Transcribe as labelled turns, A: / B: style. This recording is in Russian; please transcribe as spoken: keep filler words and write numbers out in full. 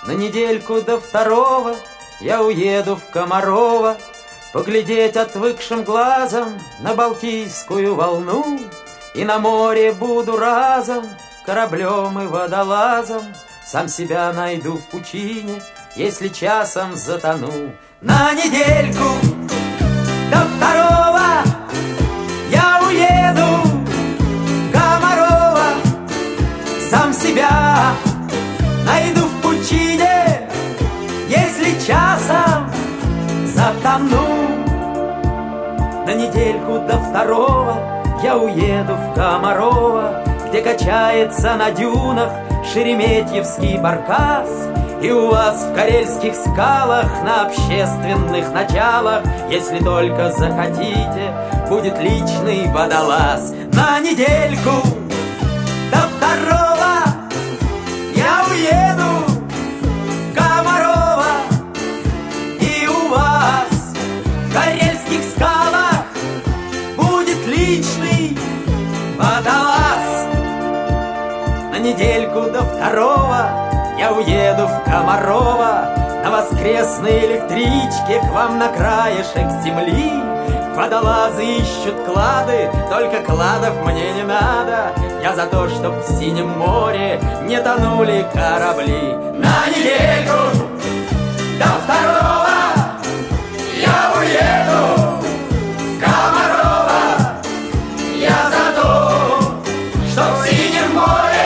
A: На недельку до второго я уеду в Комарово, поглядеть отвыкшим глазом на Балтийскую волну. И на море буду разом кораблем и водолазом, сам себя найду в пучине, если часом затону. На недельку до второго я уеду в Комарово, сам себя найду в пучине, если часом затону. На недельку до второго я уеду в Комарово, где качается на дюнах шереметьевский баркас. И у вас в карельских скалах на общественных началах, если только захотите, будет личный водолаз. На недельку до второго я уеду в Комарово, и у вас в карельских скалах будет личный водолаз. На недельку до второго я уеду в Комарово, на воскресной электричке к вам на краешек земли. Водолазы ищут клады, только кладов мне не надо. Я за то, чтоб в синем море не тонули корабли. На недельку до второго я уеду в Комарово, я за то, чтоб в синем море